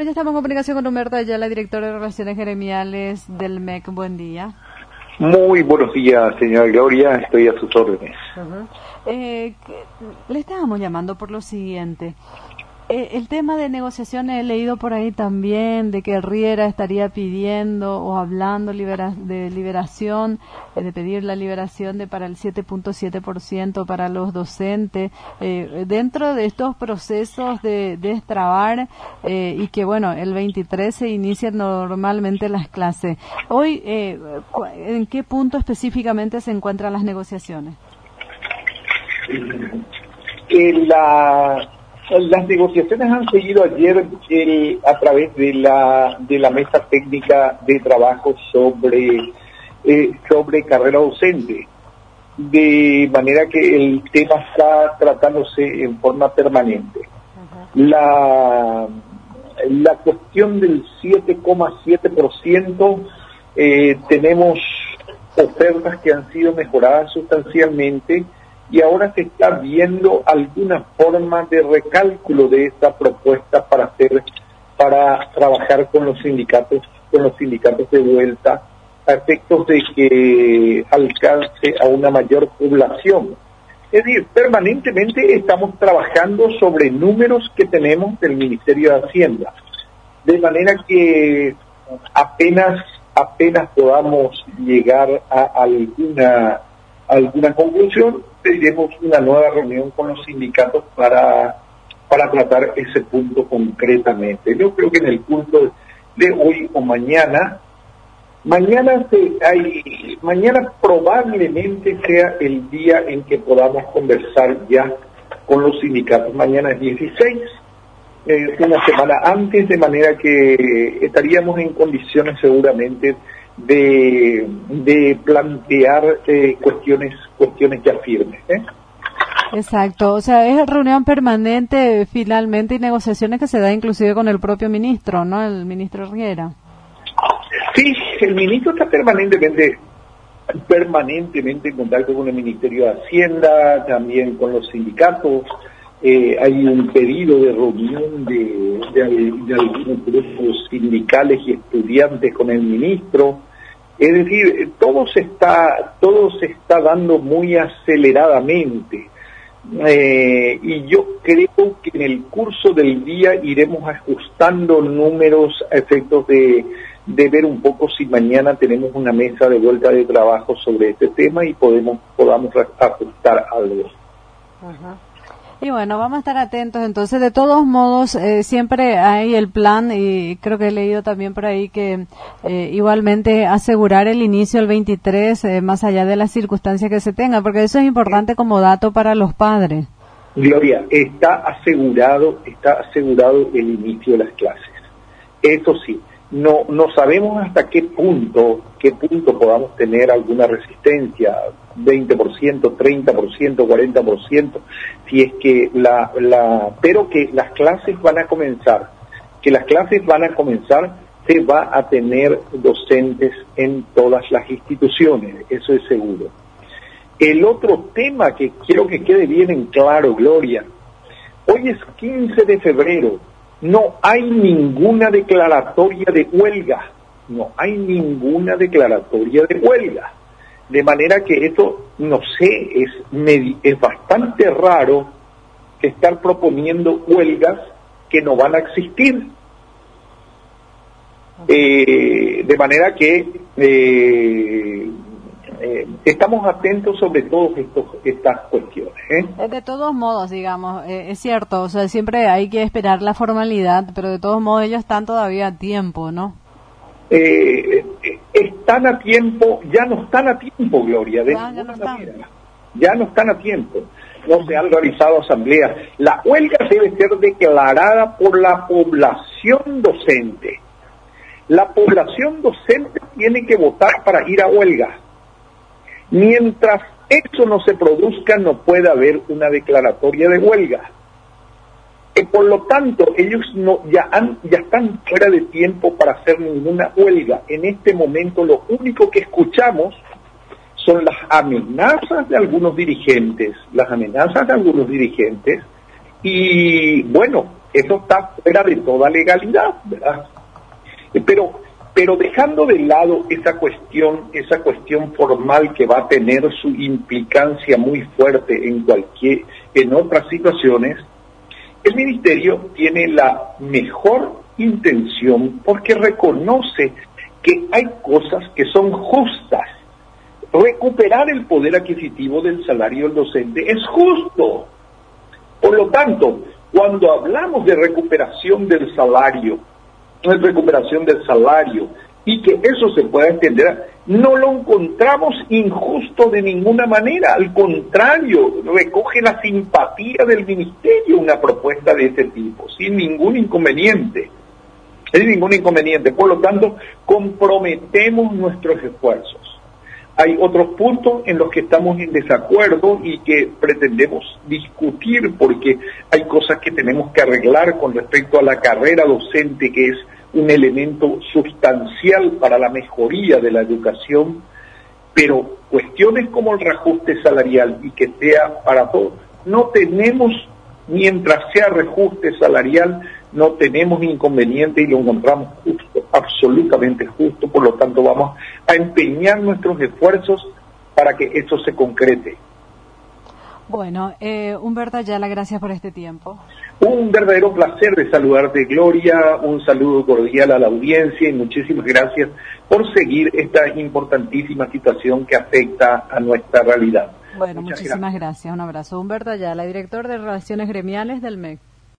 Pues ya estamos en comunicación con Humberto Ayala, director de Relaciones Gremiales del MEC. Buen día. Muy buenos días, señora Gloria. Estoy a sus órdenes. Le estábamos llamando por lo siguiente. El tema de negociaciones, he leído por ahí también de que Riera estaría pidiendo o hablando de liberación, de pedir la liberación para el 7.7% para los docentes, dentro de estos procesos de destrabar y que, bueno, el 23 se inician normalmente las clases. Hoy, ¿en qué punto específicamente se encuentran las negociaciones? Las negociaciones han seguido ayer a través de la mesa técnica de trabajo sobre carrera docente, de manera que el tema está tratándose en forma permanente. La cuestión del 7,7%, tenemos ofertas que han sido mejoradas sustancialmente, y ahora se está viendo alguna forma de recálculo de esta propuesta para trabajar con los sindicatos de vuelta, a efectos de que alcance a una mayor población. Es decir, permanentemente estamos trabajando sobre números que tenemos del Ministerio de Hacienda, de manera que apenas podamos llegar a alguna conclusión, pediremos una nueva reunión con los sindicatos para tratar ese punto concretamente. Yo creo que en el curso de hoy o mañana probablemente sea el día en que podamos conversar ya con los sindicatos. Mañana es 16, una semana antes, de manera que estaríamos en condiciones seguramente de plantear cuestiones ya firmes. Exacto, o sea, es reunión permanente finalmente y negociaciones que se da inclusive con el propio ministro, ¿no? El ministro Riera. Sí, el ministro está permanentemente en contacto con el Ministerio de Hacienda, también con los sindicatos. Hay un pedido de reunión de algunos grupos sindicales y estudiantes con el ministro. Es decir, todo se está dando muy aceleradamente. Y yo creo que en el curso del día iremos ajustando números a efectos de ver un poco si mañana tenemos una mesa de vuelta de trabajo sobre este tema y podamos ajustar algo. Ajá. Y bueno, vamos a estar atentos. Entonces, de todos modos, siempre hay el plan, y creo que he leído también por ahí que igualmente asegurar el inicio el 23, más allá de las circunstancias que se tengan, porque eso es importante como dato para los padres. Gloria, está asegurado el inicio de las clases. Eso sí, no sabemos hasta qué punto podamos tener alguna resistencia, 20%, 30%, 40%, si es que pero que las clases van a comenzar, se va a tener docentes en todas las instituciones, eso es seguro. El otro tema que quiero que quede bien en claro, Gloria, hoy es 15 de febrero, no hay ninguna declaratoria de huelga, de manera que esto, no sé, es bastante raro estar proponiendo huelgas que no van a existir. De manera que estamos atentos sobre todas estas cuestiones. De todos modos, digamos, es cierto, o sea, siempre hay que esperar la formalidad, pero de todos modos ellos están todavía a tiempo, ¿no? Están a tiempo, ya no están a tiempo, Gloria, ya no están a tiempo. No se han realizado asambleas. La huelga debe ser declarada por la población docente. La población docente tiene que votar para ir a huelga. Mientras eso no se produzca, no puede haber una declaratoria de huelga. Por lo tanto, ellos ya están fuera de tiempo para hacer ninguna huelga. En este momento lo único que escuchamos son las amenazas de algunos dirigentes, y bueno, Eso está fuera de toda legalidad, ¿verdad? Pero dejando de lado esa cuestión formal que va a tener su implicancia muy fuerte en otras situaciones, el Ministerio tiene la mejor intención porque reconoce que hay cosas que son justas. Recuperar el poder adquisitivo del salario del docente es justo. Por lo tanto, cuando hablamos de recuperación del salario, y que eso se pueda entender, no lo encontramos injusto de ninguna manera. Al contrario, recoge la simpatía del Ministerio una propuesta de ese tipo, sin ningún inconveniente. Por lo tanto, comprometemos nuestros esfuerzos. Hay otros puntos en los que estamos en desacuerdo y que pretendemos discutir porque hay cosas que tenemos que arreglar con respecto a la carrera docente, que es un elemento sustancial para la mejoría de la educación, pero cuestiones como el reajuste salarial y que sea para todos, no tenemos, mientras sea reajuste salarial, no tenemos inconveniente y lo encontramos justo, absolutamente justo. Por lo tanto, vamos a empeñar nuestros esfuerzos para que eso se concrete. Bueno, Humberto Ayala, gracias por este tiempo. Un verdadero placer de saludarte, Gloria, un saludo cordial a la audiencia y muchísimas gracias por seguir esta importantísima situación que afecta a nuestra realidad. Bueno, muchísimas gracias. Un abrazo. Humberto Ayala, director de Relaciones Gremiales del MEC.